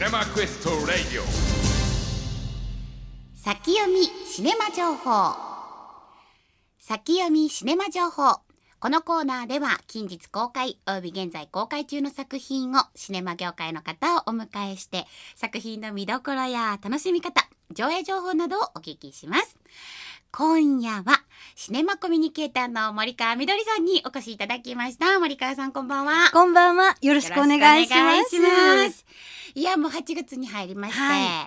ネマクエストラディオ先読みシネマ情報。先読みシネマ情報。このコーナーでは近日公開および現在公開中の作品をシネマ業界の方をお迎えして作品の見どころや楽しみ方、上映情報などをお聞きします。今夜はシネマコミュニケーターの森川みどりさんにお越しいただきました。森川さん、こんばんは。 こんばんは。よろしくお願いします。 いや、もう8月に入りまして、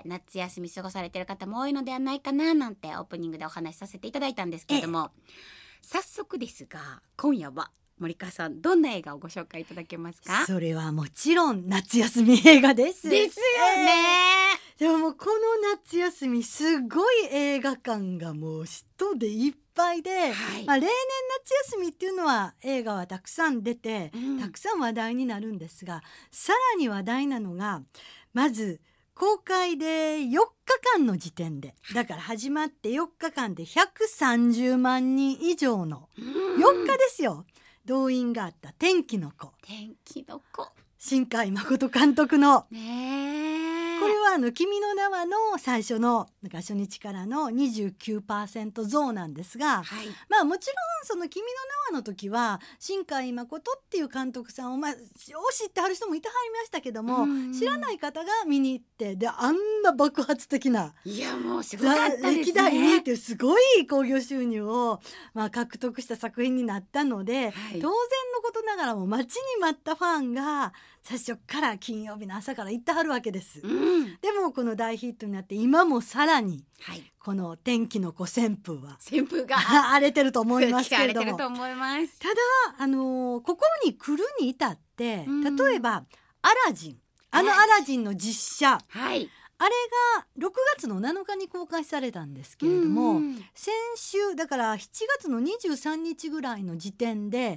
夏休み過ごされてる方も多いのではないかななんてオープニングでお話しさせていただいたんですけれども、早速ですが今夜は森川さん、どんな映画をご紹介いただけますか？ それはもちろん夏休み映画です。 ですよね、 でもこの夏休みすごい映画館がもう人でいっぱいで、例年夏休みっていうのは映画はたくさん出て、たくさん話題になるんですが、さらに話題なのがまず公開で4日間の時点で、だから始まって4日間で130万人以上の4日ですよ、動員があった天気の子。新海誠監督の、これは君の名はの最初の初日からの 29% 増なんですが、もちろんその君の名はの時は新海誠っていう監督さんを、知ってはる人もいてはりましたけども、知らない方が見に行って、であんな爆発的な、 いやもうすごかったですね、 歴代2位っていうすごい興行収入を、獲得した作品になったので、当然のことながらも待ちに待ったファンが最初から金曜日の朝から行ってはるわけです、でもこの大ヒットになって今もさらに、この天気の子旋風が荒れてると思いますけれども、ただここに来るに至って、例えばアラジン、アラジンの実写、あれが6月の7日に公開されたんですけれども、先週だから7月の23日ぐらいの時点で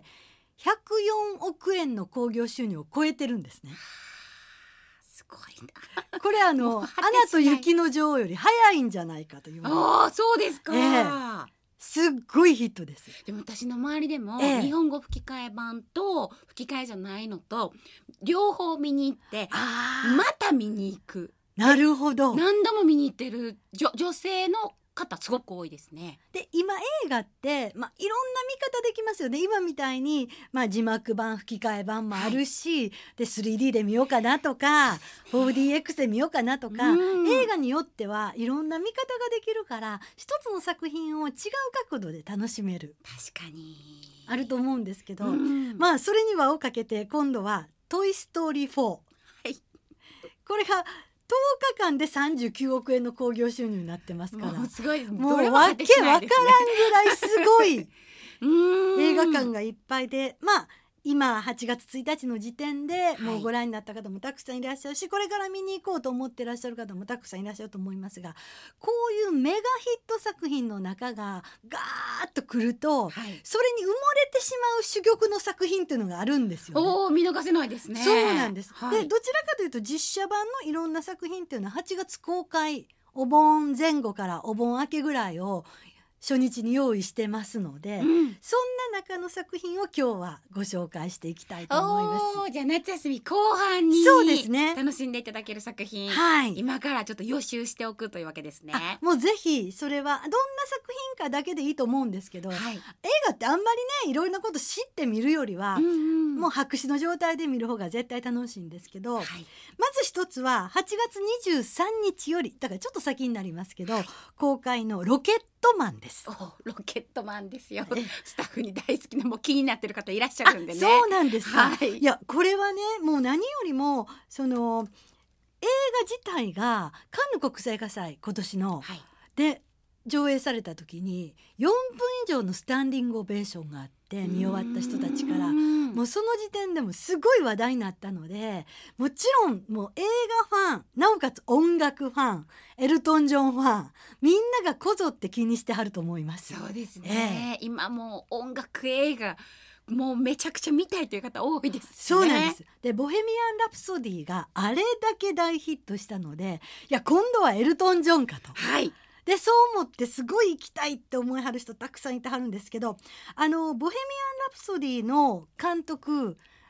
104億円の興行収入を超えてるんですね。 すごいな。 これアナと雪の女王より早いんじゃないかという。 そうですか、 すっごいヒットです。 でも私の周りでも、日本語吹き替え版と吹き替えじゃないのと両方見に行ってまた見に行く。 なるほど。 何度も見に行ってる女性の方すごく多いですね。で今映画って、いろんな見方できますよね。今みたいに、字幕版吹き替え版もあるし、で 3D で見ようかなとか、4DX で見ようかなとか、映画によってはいろんな見方ができるから、一つの作品を違う角度で楽しめる、 確かにあると思うんですけど、それに輪をかけて今度はトイストーリー4、これが10日間で39億円の興行収入になってますから、 もうすごいです。 もうわけわからんぐらいすごい映画館がいっぱいで、今8月1日の時点でもうご覧になった方もたくさんいらっしゃるし、これから見に行こうと思ってらっしゃる方もたくさんいらっしゃると思いますが、こういうメガヒット作品の中がガーッと来ると、それに埋もれてしまう珠玉の作品っていうのがあるんですよね。 見逃せないですね。 そうなんです、でどちらかというと実写版のいろんな作品っていうのは8月公開、お盆前後からお盆明けぐらいを初日に用意してますので、そんな中の作品を今日はご紹介していきたいと思います。 じゃあ夏休み後半にそうですね、 楽しんでいただける作品、今からちょっと予習しておくというわけですね。 もうぜひそれはどんな作品かだけでいいと思うんですけど、映画ってあんまりねいろいろなこと知って見るよりは、もう白紙の状態で見る方が絶対楽しいんですけど、まず一つは8月23日より、だからちょっと先になりますけど、公開のロケットマンです。 ロケットマンですよ。スタッフに大好きな、もう気になってる方いらっしゃるんでね。 そうなんですか、いやこれはね、もう何よりもその映画自体がカンヌ国際映画祭今年の、で上映された時に4分以上のスタンディングオベーションがあって、見終わった人たちからもうその時点でもすごい話題になったので、もちろんもう映画ファン、なおかつ音楽ファン、エルトン・ジョンファン、みんながこぞって気にしてはると思います。 そうですね、今もう音楽映画もうめちゃくちゃ見たいという方多いですね。 そうなんです。でボヘミアン・ラプソディがあれだけ大ヒットしたので、いや今度はエルトン・ジョンかと、でそう思ってすごい行きたいって思いはる人たくさんいてはるんですけど、ボヘミアン・ラプソディの監督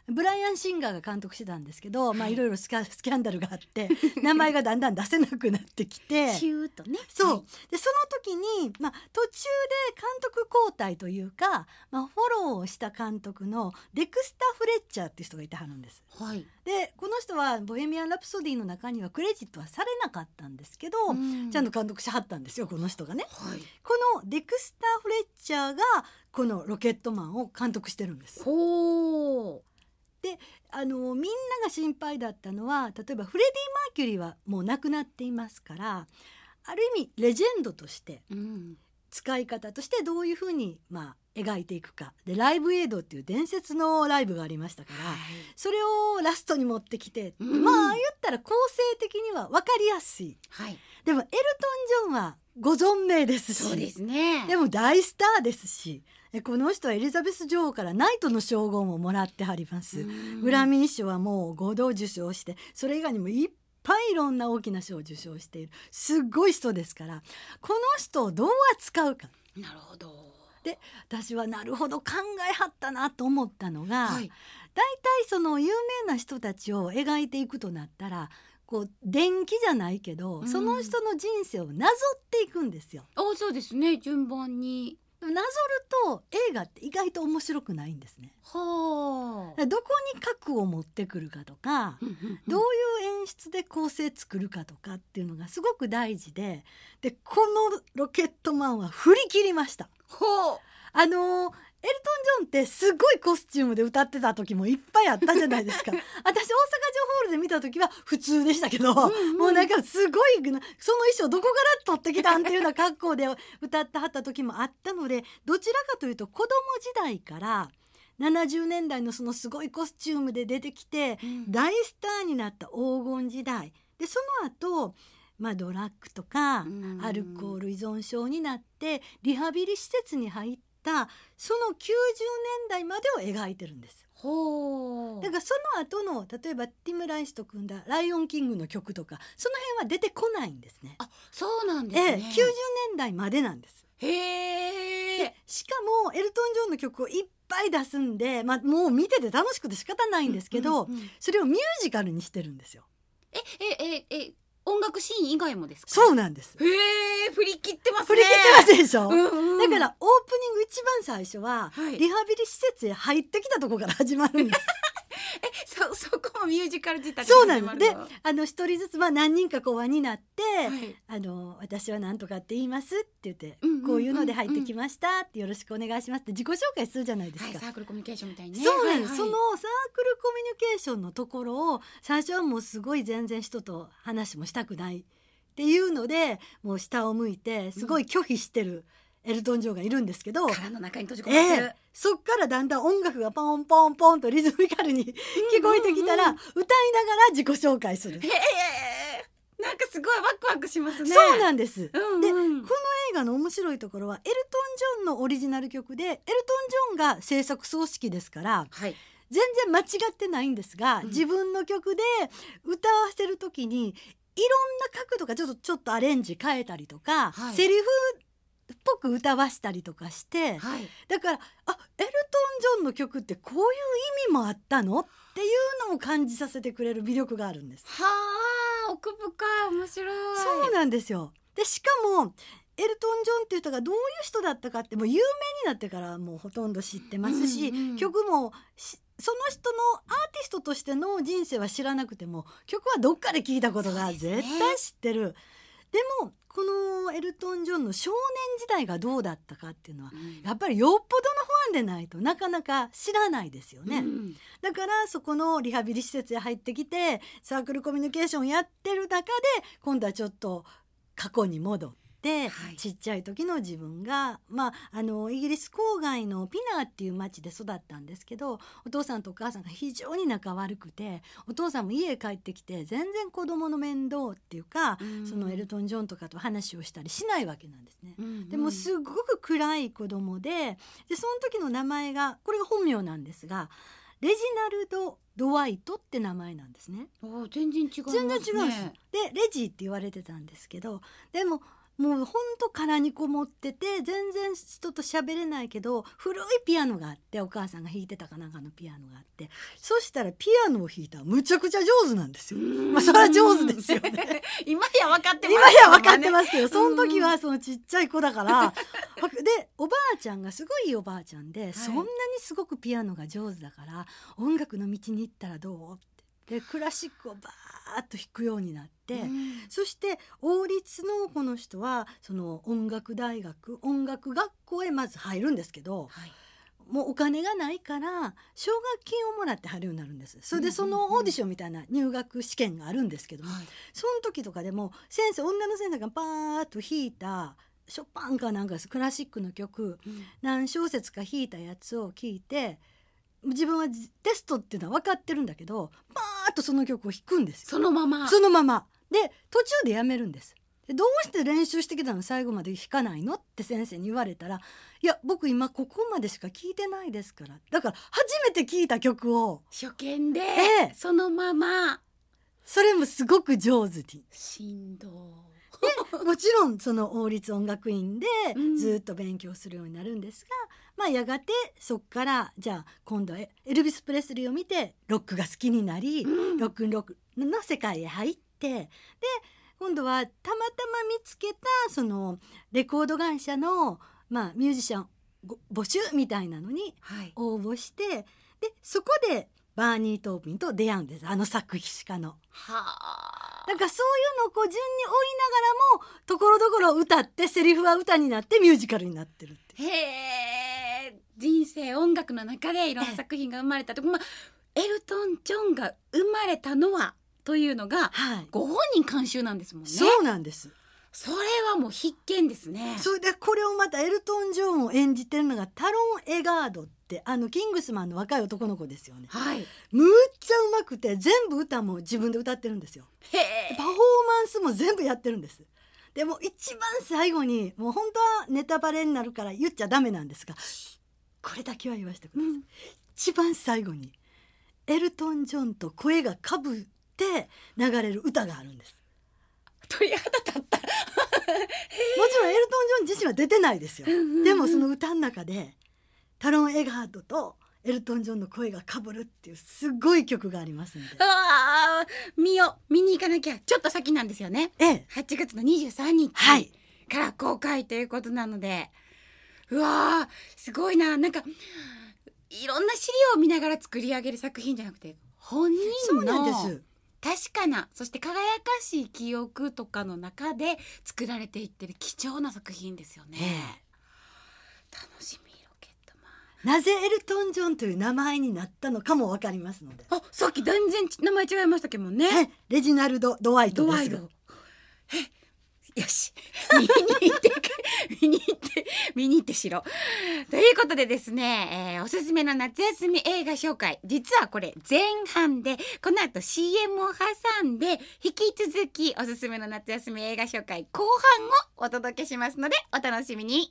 ブライアン・シンガーが監督してたんですけど、いろいろスキャンダルがあって名前がだんだん出せなくなってきてシューッとね。 そう、 はい、 でその時に、途中で監督交代というか、フォローをした監督のデクスター・フレッチャーっていう人がいてはるんです。 はい、 でこの人はボヘミアン・ラプソディの中にはクレジットはされなかったんですけど、ちゃんと監督しはったんですよ、この人がね。 はい、 このデクスター・フレッチャーがこのロケットマンを監督してるんです。 ほー。 でみんなが心配だったのは、例えばフレディ・マーキュリーはもう亡くなっていますから、ある意味レジェンドとして使い方としてどういうふうに描いていくかで、ライブエイドっていう伝説のライブがありましたから、それをラストに持ってきて、言ったら構成的には分かりやすい、でもエルトン・ジョンはご存命ですし、 そうですね、 でも大スターですし、この人はエリザベス女王からナイトの称号ももらってはります。グラミー賞はもう5度受賞して、それ以外にもいっぱいいろんな大きな賞を受賞しているすごい人ですから、この人をどう扱うか。 なるほど。 で私はなるほど考えはったなと思ったのが、だいたいその有名な人たちを描いていくとなったら、こう伝記じゃないけど、その人の人生をなぞっていくんですよ。 そうですね、順番になぞると映画って意外と面白くないんですね。 はあ、どこに核を持ってくるかとか、どういう演出で構成作るかとかっていうのがすごく大事で、このロケットマンは振り切りました。エルトン・ジョンってすごいコスチュームで歌ってた時もいっぱいあったじゃないですか。私大阪城ホールで見た時は普通でしたけど、もうなんかすごいその衣装どこから取ってきたんっていうような格好で歌ってはった時もあったので、どちらかというと子供時代から70年代のそのすごいコスチュームで出てきて、大スターになった黄金時代で、その後ドラッグとかアルコール依存症になってリハビリ施設に入ったその90年代までを描いてるんです。だからその後の例えばティム・ライスと組んだライオンキングの曲とか、その辺は出てこないんですね。 そうなんですね。 90年代までなんです。でしかもエルトン・ジョンの曲をいっぱい出すんで、もう見てて楽しくて仕方ないんですけど、それをミュージカルにしてるんですよ。 音楽シーン以外もですか？ そうなんです。 振り切ってますね。 振り切ってますでしょ、だからオープニング一番最初は、リハビリ施設へ入ってきたところから始まるんです。 そこもミュージカル仕立てそうなんです。で一人ずつ何人か輪になって、私は何とかって言いますって言って、こういうので入ってきましたって、よろしくお願いしますって自己紹介するじゃないですか。 サークルコミュニケーションみたいにね。 そうなんです、そのサークルコミュニケーションのところを最初はもうすごい全然人と話もしたくないっていうので、もう下を向いてすごい拒否してるエルトン・ジョンがいるんですけど、 殻の中に閉じ込めてる、 そっからだんだん音楽がポンポンポンとリズミカルに聞こえてきたら、歌いながら自己紹介する。 なんかすごいワクワクしますね。 そうなんです。でこの映画の面白いところは、エルトン・ジョンのオリジナル曲で、エルトン・ジョンが制作総指揮ですから、全然間違ってないんですが、自分の曲で歌わせる時にいろんな角度がちょっとアレンジ変えたりとか、セリフっぽく歌わしたりとかして、だからエルトン・ジョンの曲ってこういう意味もあったのっていうのを感じさせてくれる魅力があるんです。 奥深い、面白い。 そうなんですよ。でしかもエルトン・ジョンっていう人がどういう人だったかってもう有名になってからもうほとんど知ってますし、曲もその人のアーティストとしての人生は知らなくても、曲はどっかで聞いたことが絶対知ってる。でもこのエルトン・ジョンの少年時代がどうだったかっていうのは、やっぱりよっぽどのファンでないとなかなか知らないですよね。だからそこのリハビリ施設へ入ってきてサークルコミュニケーションやってる中で、今度はちょっと過去に戻って、ちっちゃい時の自分が、イギリス郊外のピナーっていう町で育ったんですけど、お父さんとお母さんが非常に仲悪くて、お父さんも家へ帰ってきて全然子供の面倒っていうか、そのエルトン・ジョンとかと話をしたりしないわけなんですね。でもすごく暗い子供で、その時の名前が、これが本名なんですが、レジナルド・ドワイトって名前なんですね。 全然違いますね。 全然違うんです。でレジって言われてたんですけど、でももうほんと殻にこもってて全然人と喋れないけど、古いピアノがあって、お母さんが弾いてたかなんかのピアノがあって、そしたらピアノを弾いたらむちゃくちゃ上手なんですよ。それは上手ですよね今や分かってます、 今や分かってますけど、その時はそのちっちゃい子だからでおばあちゃんがすごいいいおばあちゃんで、そんなにすごくピアノが上手だから音楽の道に行ったらどうってでクラシックをバーッと弾くようになって、そして王立のこの人はその音楽大学音楽学校へまず入るんですけど、もうお金がないから奨学金をもらって入るようになるんです。それでそのオーディションみたいな入学試験があるんですけども、その時とかでも女の先生がバーッと弾いたショパンかなんかですクラシックの曲、何小節か弾いたやつを聞いて、自分はテストっていうのは分かってるんだけどバーッとその曲を弾くんですよ。そのままで途中でやめるんです。でどうして練習してきたの最後まで弾かないのって先生に言われたら、いや僕今ここまでしか聴いてないですから、だから初めて聴いた曲を初見で、そのまま、 それもすごく上手に振動でもちろんその王立音楽院でずっと勉強するようになるんですが、やがてそっからじゃあ今度はエルビス・プレスリーを見てロックが好きになり、ロックンロールの世界へ入って、で今度はたまたま見つけたそのレコード会社の、ミュージシャン募集みたいなのに応募して、でそこでバーニー・トーピンと出会うんです。作詞家の。だからそういうのをこう順に追いながらもところどころ歌ってセリフは歌になってミュージカルになってるっていう。 人生音楽の中でいろんな作品が生まれたと、エルトン・ジョンが生まれたのはというのが、ご本人監修なんですもんね。 そうなんです。 それはもう必見ですね。 それでこれをまたエルトン・ジョンを演じてるのがタロン・エガードってキングスマンの若い男の子ですよね。むっちゃうまくて全部歌も自分で歌ってるんですよ。パフォーマンスも全部やってるんです。でも一番最後にもう本当はネタバレになるから言っちゃダメなんですが、これだけは言わせてください。一番最後にエルトン・ジョンと声がかぶって流れる歌があるんです。 鳥肌立ったもちろんエルトン・ジョン自身は出てないですよ。でもその歌の中でタロン・エガードとエルトン・ジョンの声がかぶるっていうすごい曲がありますんで、 見に行かなきゃ。ちょっと先なんですよね。8月の23日から公開ということなので、うわーすごいな。なんかいろんな資料を見ながら作り上げる作品じゃなくて、本人そうなんのです。 確かな、そして輝かしい記憶とかの中で作られていってる貴重な作品ですよね。楽しみ。ロケットマン、 なぜエルトン・ジョンという名前になったのかも分かりますので。 さっき全然名前違いましたけどね。 レジナルド・ドワイトですよ。 よし見に行ってしろということでですね、おすすめの夏休み映画紹介、実はこれ前半で、この後 CM を挟んで引き続きおすすめの夏休み映画紹介後半をお届けしますのでお楽しみに。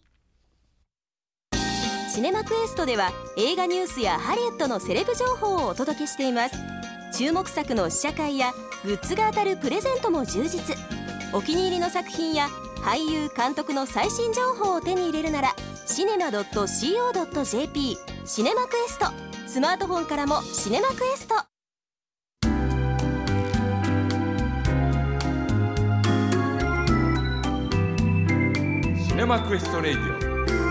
シネマクエストでは映画ニュースやハリウッドのセレブ情報をお届けしています。注目作の試写会やグッズが当たるプレゼントも充実。お気に入りの作品や俳優監督の最新情報を手に入れるならシネマ .co.jp シネマクエスト、スマートフォンからもシネマクエスト。 シネマクエストレディオ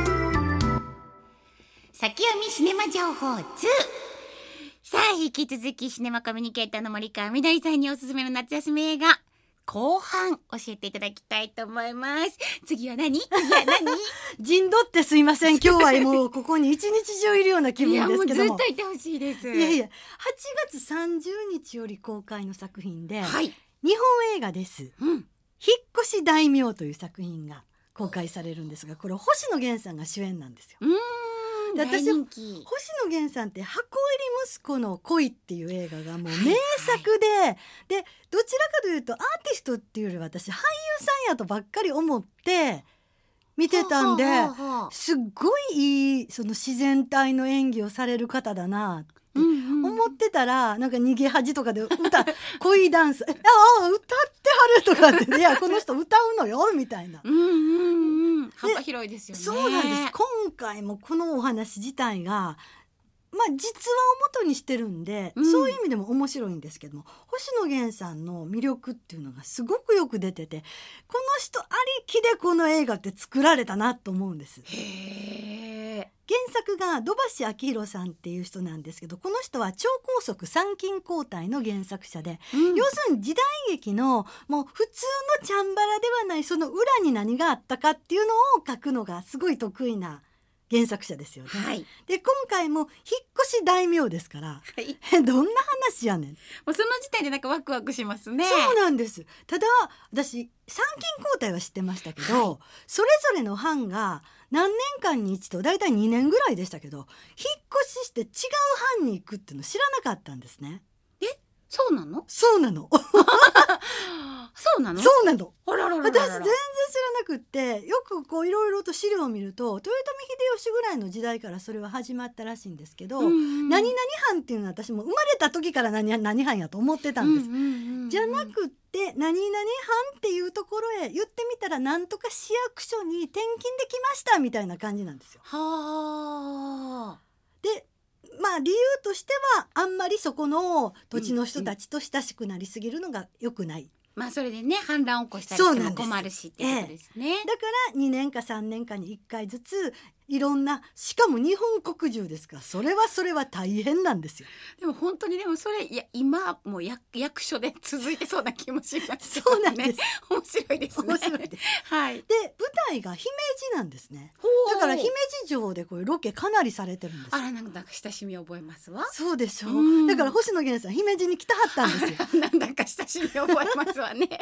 先読みシネマ情報2。さあ引き続きシネマコミュニケーターの森川みどりさんにおすすめの夏休み映画後半教えていただきたいと思います。次は何陣取ってすいません。今日はもうここに一日中いるような気分ですけども。 いやもうずっといてほしいです。 8月30日より公開の作品で、日本映画です、引っ越し大名という作品が公開されるんですが、これ星野源さんが主演なんですよ。で私星野源さんって箱入り息子の恋っていう映画がもう名作で、でどちらかというとアーティストっていうより私俳優さんやとばっかり思って見てたんで、すっごいいいその自然体の演技をされる方だな。 って思ってたら、なんか逃げ恥とかで恋ダンス歌ってはるとかって、いやこの人歌うのよみたいな、 幅広いですよね。 そうなんです。今回もこのお話自体が実話を元にしてるんで、そういう意味でも面白いんですけども、星野源さんの魅力っていうのがすごくよく出てて、この人ありきでこの映画って作られたなと思うんです。原作が土橋明宏さんっていう人なんですけど、この人は超高速参勤交代の原作者で、要するに時代劇のもう普通のチャンバラではない、その裏に何があったかっていうのを書くのがすごい得意な原作者ですよね。で今回も引っ越し大名ですから、どんな話やねん。 もうその時点でなんかワクワクしますね。 そうなんです。ただ私参勤交代は知ってましたけど、それぞれの藩が何年間に一度、だいたい2年ぐらいでしたけど、引っ越しして違う藩に行くっていうの知らなかったんですね。 そうなの？ そうなのそうなの？ そうなの。 私全然知らなくって、よくこういろいろと資料を見ると、豊臣秀吉ぐらいの時代からそれは始まったらしいんですけど、何々藩っていうのは私も生まれた時から何藩やと思ってたんです、じゃなくって何々藩っていうところへ言ってみたら、なんとか市役所に転勤できましたみたいな感じなんですよ。で理由としては、あんまりそこの土地の人たちと親しくなりすぎるのが良くない、 それでね、反乱を起こしたりしても困るしっていうことですね。 だから2年か3年かに1回ずついろんな、しかも日本国中ですから、それは大変なんですよ。 でも本当に、でもそれ今もう役所で続いてそうな気もしますね。 そうなんです。 面白いですね。 面白いです。で舞台が姫路なんですね。だから姫路城でこういうロケかなりされてるんです。 なんか親しみ覚えますわ。 そうでしょう。だから星野源さん姫路に来たはったんですよ。 なんだか親しみ覚えますわね。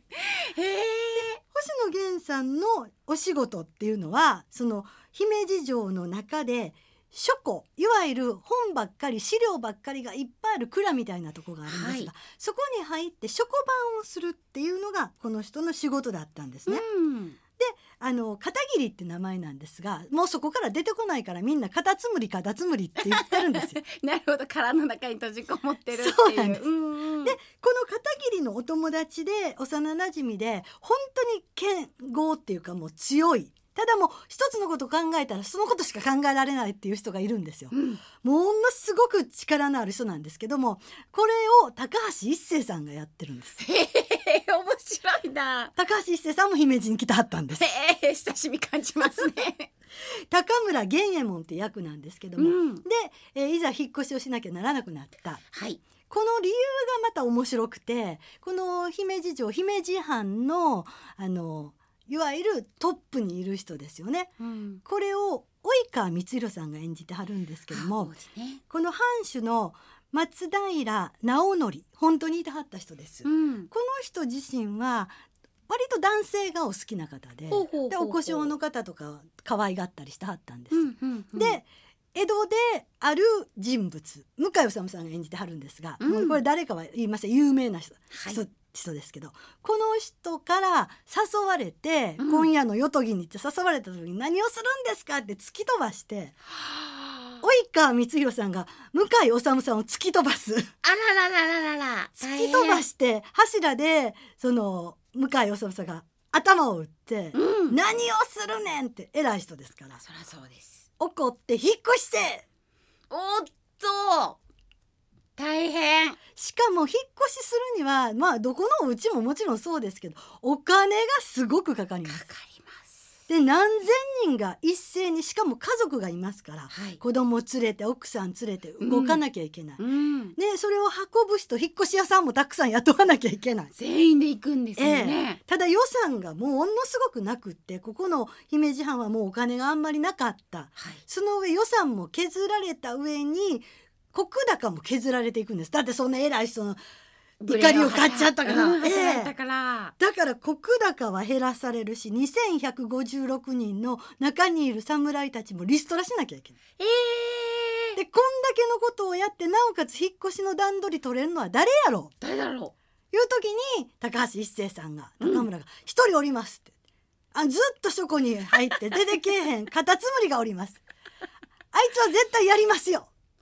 星野源さんのお仕事っていうのは、その姫路城の中で書庫、いわゆる本ばっかり、資料ばっかりがいっぱいある蔵みたいなとこがあるんですが、そこに入って書庫番をするっていうのがこの人の仕事だったんですね。で片桐って名前なんですが、もうそこから出てこないから、みんなカタツムリって言ってるんですよ。 なるほど、殻の中に閉じこもってるっていう。 そうなんです。でこの片桐のお友達で幼なじみで、本当に剣豪っていうかもう強い、ただもう一つのことを考えたらそのことしか考えられないっていう人がいるんですよ、ものすごく力のある人なんですけども、これを高橋一生さんがやってるんです。 面白いな。 高橋一生さんも姫路に来てはったんです。 親しみ感じますね。 高村源右衛門って役なんですけども、で、いざ引っ越しをしなきゃならなくなった、この理由がまた面白くて、この姫路城、姫路藩のいわゆるトップにいる人ですよね、これを及川光弘さんが演じてはるんですけども、この藩主の松平直則、本当にいてはった人です、この人自身は割と男性がお好きな方で、お小姓の方とか可愛がったりしてはったんです、で江戸である人物、向井理さんが演じてはるんですが、もうこれ誰かは言いません、有名な人ですけど、この人から誘われて、今夜の夜とぎに行って誘われた時に、何をするんですかって突き飛ばして、及川光弘さんが向井理さんを突き飛ばす。 あららら突き飛ばして柱でその向井理さんが頭を打って、何をするねんって偉い人ですから、 そりゃそうです、 怒って引っ越して、 おっと大変。 しかも引っ越しするには、どこのうちももちろんそうですけど、お金がすごくかかります。で何千人が一斉に、しかも家族がいますから、子供連れて奥さん連れて動かなきゃいけない、でそれを運ぶ人、引っ越し屋さんもたくさん雇わなきゃいけない、 全員で行くんですよね、 ただ予算がものすごくなくって、ここの姫路藩はもうお金があんまりなかった、その上予算も削られた上に石高も削られていくんです。だってそんな偉い人の怒りを買っちゃったから、だから石高は減らされるし、2156人の中にいる侍たちもリストラしなきゃいけない、でこんだけのことをやって、なおかつ引っ越しの段取り取れるのは誰やろう、 誰だろういう時に、高橋一生さんが、高村が一人おりますって、ずっと書庫に入って出てけえへんカタツムリがおります、あいつは絶対やりますよ、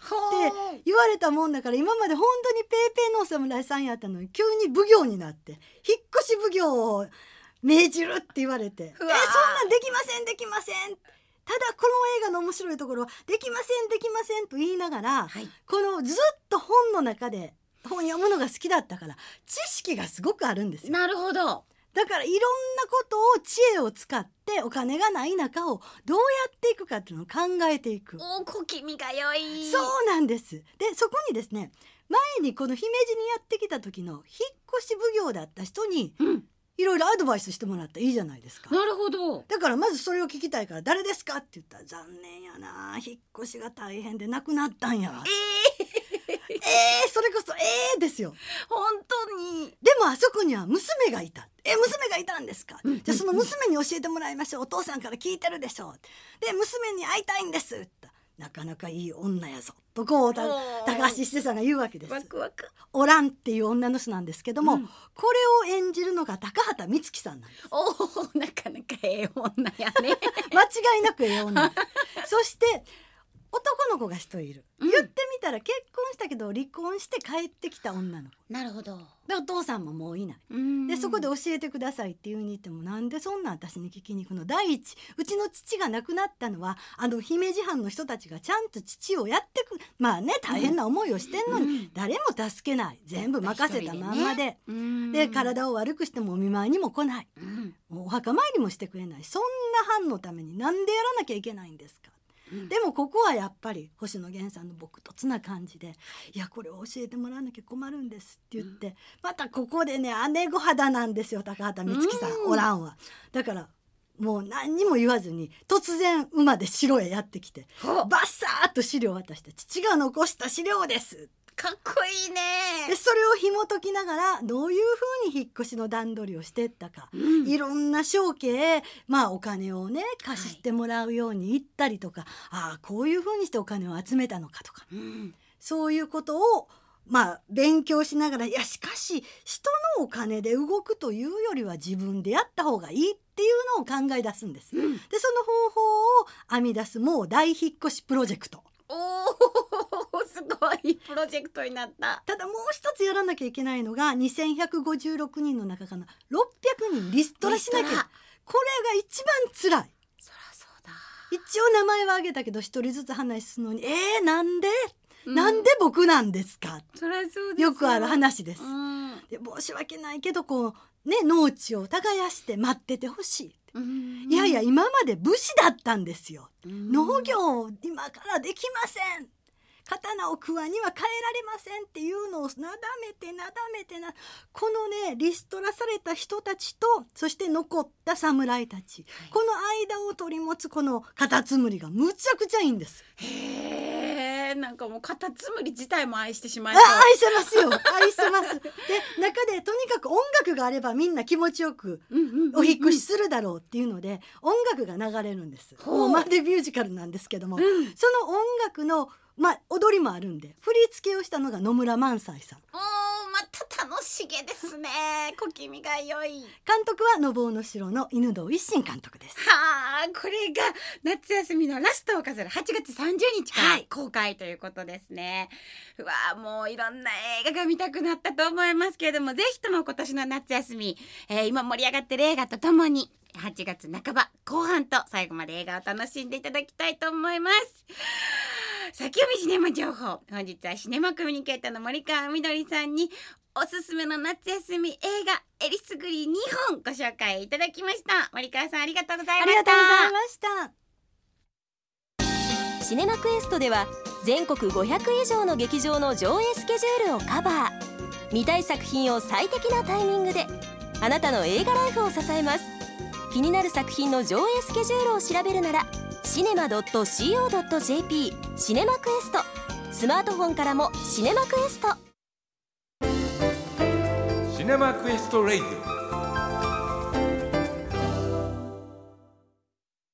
言われたもんだから、今まで本当にペーペーのお侍さんやったのに急に奉行になって引っ越し奉行を命じるって言われて、そんなんできませんできません、ただこの映画の面白いところはできませんできませんと言いながら、このずっと本の中で本読むのが好きだったから知識がすごくあるんですよ。 なるほど。 だからいろんなことを知恵を使ってお金がない中をどうやっていくかっていうのを考えていく。 小気味が良い。 そうなんです。でそこにですね、前にこの姫路にやってきた時の引っ越し奉行だった人にいろいろアドバイスしてもらったらいいじゃないですか。 なるほど。 だからまずそれを聞きたいから、誰ですかって言ったら、残念やな、引っ越しが大変で亡くなったんや。それこそですよ。 本当に。 でもあそこには娘がいた。娘がいたんですか。じゃあその娘に教えてもらいましょう。お父さんから聞いてるでしょう。で娘に会いたいんです。なかなかいい女やぞとこう高橋一生さんが言うわけです。 ワクワク。 おらんっていう女の人なんですけども、これを演じるのが高畑充希さんなんです。 なかなかええ女やね。 間違いなくええ女。そして男の子が一人いる、言ってみたら結婚したけど離婚して帰ってきた女の子。 なるほど。 でお父さんももういない。でそこで教えてくださいって言うに行っても、なんでそんな私に聞きに行くの。第一、うちの父が亡くなったのは姫路藩の人たちがちゃんと父をやってく、まあね大変な思いをしてんのに、誰も助けない、全部任せたまんまで、で体を悪くしてもお見舞いにも来ない、お墓参りもしてくれない、そんな藩のためになんでやらなきゃいけないんですか。でもここはやっぱり星野源さんの朴訥な感じで、いやこれを教えてもらわなきゃ困るんですって言って、またここでね姉御肌なんですよ、高畑充希さん、おらんは。だからもう何にも言わずに突然馬で城へやってきて、バッサーっと資料を渡して、父が残した資料です。 かっこいいね。 でそれを紐解きながらどういうふうに引っ越しの段取りをしていったか、いろんな商家へ、お金をね貸してもらうように言ったりとか、こういうふうにしてお金を集めたのかとか、そういうことを勉強しながら、いやしかし人のお金で動くというよりは自分でやった方がいいっていうのを考え出すんです、でその方法を編み出すもう大引っ越しプロジェクト。 すごいプロジェクトになった。 ただもう一つやらなきゃいけないのが、2156人の中から600人リストラしなきゃ。これが一番辛い。 そらそうだ。 一応名前は挙げたけど一人ずつ話すのに、なんで僕なんですか。 そらそうですよくある話です、で申し訳ないけど農地を耕して待っててほしい。いやいや今まで武士だったんですよ、農業今からできません、刀を桑には変えられませんっていうのをなだめてこのねリストラされた人たちと、そして残った侍たち、この間を取り持つこのカタツムリがむちゃくちゃいいんです。 なんかもうカタツムリ自体も愛してしまいそう。 愛してますよ、愛してます。で中でとにかく音楽があればみんな気持ちよくお引っ越しするだろうっていうので、音楽が流れるんです。まるでミュージカルなんですけども、その音楽の踊りもあるんで、振り付けをしたのが野村萬斎さん。 また楽しげですね。小気味が良い。 監督はのぼうの城の犬堂一心監督です。 これが夏休みのラストを飾る8月30日から公開ということですね、もういろんな映画が見たくなったと思いますけれども、ぜひとも今年の夏休み、今盛り上がってる映画とともに8月半ば後半と最後まで映画を楽しんでいただきたいと思います。先読みシネマ情報、本日はシネマコミュニケーターの森川みどりさんにおすすめの夏休み映画えりすぐり2本ご紹介いただきました。森川さんありがとうございました。 ありがとうございました。シネマクエストでは全国500以上の劇場の上映スケジュールをカバー。見たい作品を最適なタイミングであなたの映画ライフを支えます。気になる作品の上映スケジュールを調べるならcinema.co.jp シネマクエスト。スマートフォンからもシネマクエスト。 シネマクエストレイディオ